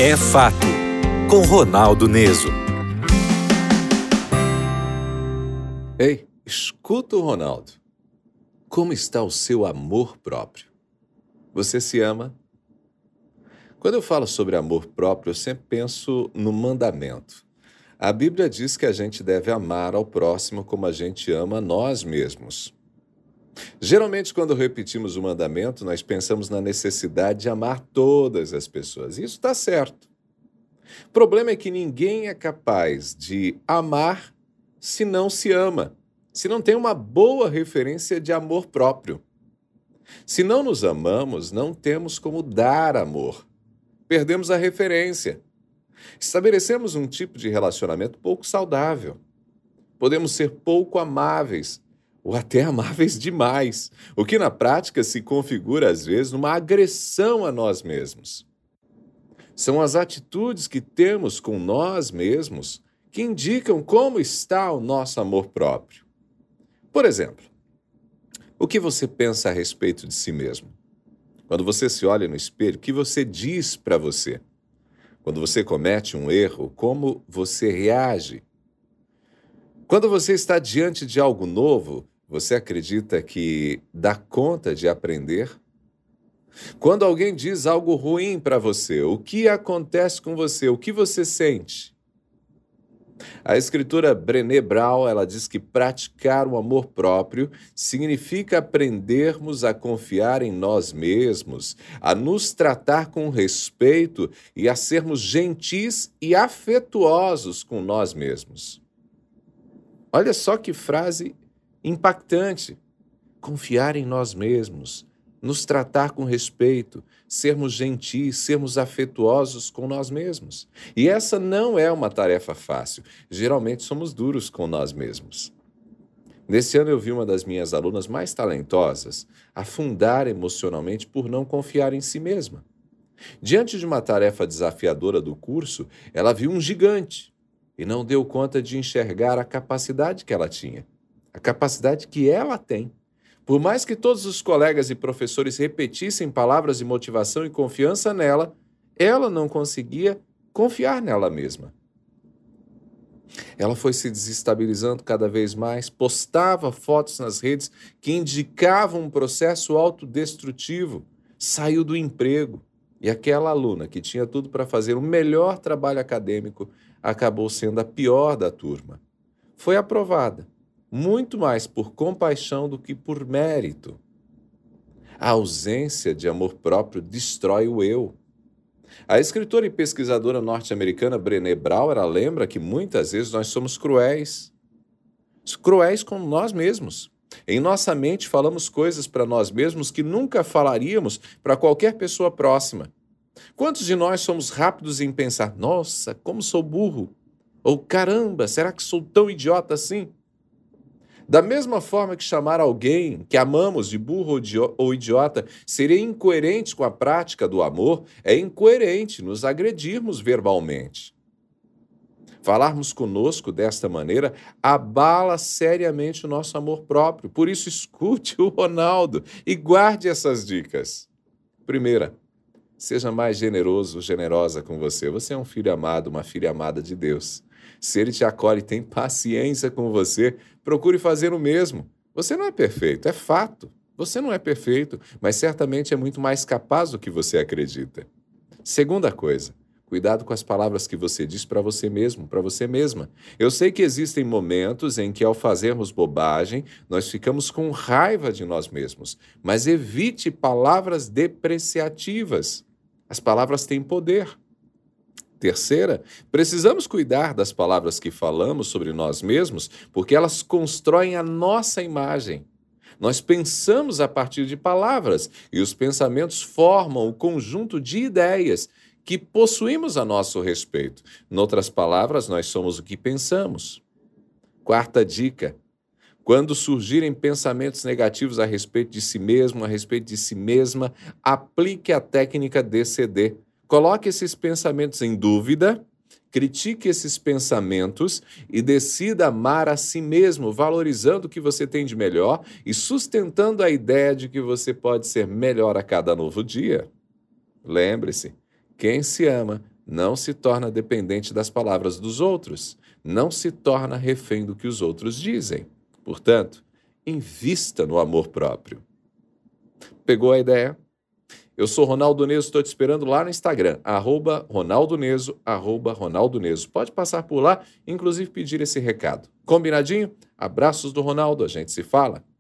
É Fato, com Ronaldo Neso. Ei, escuta o Ronaldo. Como está o seu amor próprio? Você se ama? Quando eu falo sobre amor próprio, eu sempre penso no mandamento. A Bíblia diz que a gente deve amar ao próximo como a gente ama a nós mesmos. Geralmente, quando repetimos o mandamento, nós pensamos na necessidade de amar todas as pessoas. Isso está certo. O problema é que ninguém é capaz de amar se não se ama, se não tem uma boa referência de amor próprio. Se não nos amamos, não temos como dar amor. Perdemos a referência. Estabelecemos um tipo de relacionamento pouco saudável. Podemos ser pouco amáveis, ou até amáveis demais, o que na prática se configura às vezes numa agressão a nós mesmos. São as atitudes que temos com nós mesmos que indicam como está o nosso amor próprio. Por exemplo, o que você pensa a respeito de si mesmo? Quando você se olha no espelho, o que você diz para você? Quando você comete um erro, como você reage? Quando você está diante de algo novo, você acredita que dá conta de aprender? Quando alguém diz algo ruim para você, o que acontece com você? O que você sente? A escritora Brené Brown, ela diz que praticar o amor próprio significa aprendermos a confiar em nós mesmos, a nos tratar com respeito e a sermos gentis e afetuosos com nós mesmos. Olha só que frase impactante. Confiar em nós mesmos, nos tratar com respeito, sermos gentis, sermos afetuosos com nós mesmos. E essa não é uma tarefa fácil. Geralmente somos duros com nós mesmos. Nesse ano eu vi uma das minhas alunas mais talentosas afundar emocionalmente por não confiar em si mesma. Diante de uma tarefa desafiadora do curso, ela viu um gigante e não deu conta de enxergar a capacidade que ela tinha, a capacidade que ela tem. Por mais que todos os colegas e professores repetissem palavras de motivação e confiança nela, ela não conseguia confiar nela mesma. Ela foi se desestabilizando cada vez mais, postava fotos nas redes que indicavam um processo autodestrutivo, saiu do emprego. E aquela aluna que tinha tudo para fazer o melhor trabalho acadêmico acabou sendo a pior da turma. Foi aprovada, muito mais por compaixão do que por mérito. A ausência de amor próprio destrói o eu. A escritora e pesquisadora norte-americana Brené Brown, ela lembra que muitas vezes nós somos cruéis com nós mesmos. Em nossa mente falamos coisas para nós mesmos que nunca falaríamos para qualquer pessoa próxima. Quantos de nós somos rápidos em pensar, nossa, como sou burro? Ou caramba, será que sou tão idiota assim? Da mesma forma que chamar alguém que amamos de burro ou idiota seria incoerente com a prática do amor, é incoerente nos agredirmos verbalmente. Falarmos conosco desta maneira abala seriamente o nosso amor próprio. Por isso, escute o Ronaldo e guarde essas dicas. Primeira, seja mais generoso, generosa com você. Você é um filho amado, uma filha amada de Deus. Se Ele te acolhe e tem paciência com você, procure fazer o mesmo. Você não é perfeito, é fato. Você não é perfeito, mas certamente é muito mais capaz do que você acredita. Segunda coisa, cuidado com as palavras que você diz para você mesmo, para você mesma. Eu sei que existem momentos em que, ao fazermos bobagem, nós ficamos com raiva de nós mesmos, mas evite palavras depreciativas. As palavras têm poder. Terceira, precisamos cuidar das palavras que falamos sobre nós mesmos, porque elas constroem a nossa imagem. Nós pensamos a partir de palavras, e os pensamentos formam o conjunto de ideias que possuímos a nosso respeito. Noutras palavras, nós somos o que pensamos. Quarta dica: quando surgirem pensamentos negativos a respeito de si mesmo, a respeito de si mesma, aplique a técnica DCD. Coloque esses pensamentos em dúvida, critique esses pensamentos e decida amar a si mesmo, valorizando o que você tem de melhor e sustentando a ideia de que você pode ser melhor a cada novo dia. Lembre-se, quem se ama não se torna dependente das palavras dos outros, não se torna refém do que os outros dizem. Portanto, invista no amor próprio. Pegou a ideia? Eu sou Ronaldo Neso, estou te esperando lá no Instagram, @RonaldoNeso, @RonaldoNeso. Pode passar por lá, inclusive pedir esse recado. Combinadinho? Abraços do Ronaldo, a gente se fala.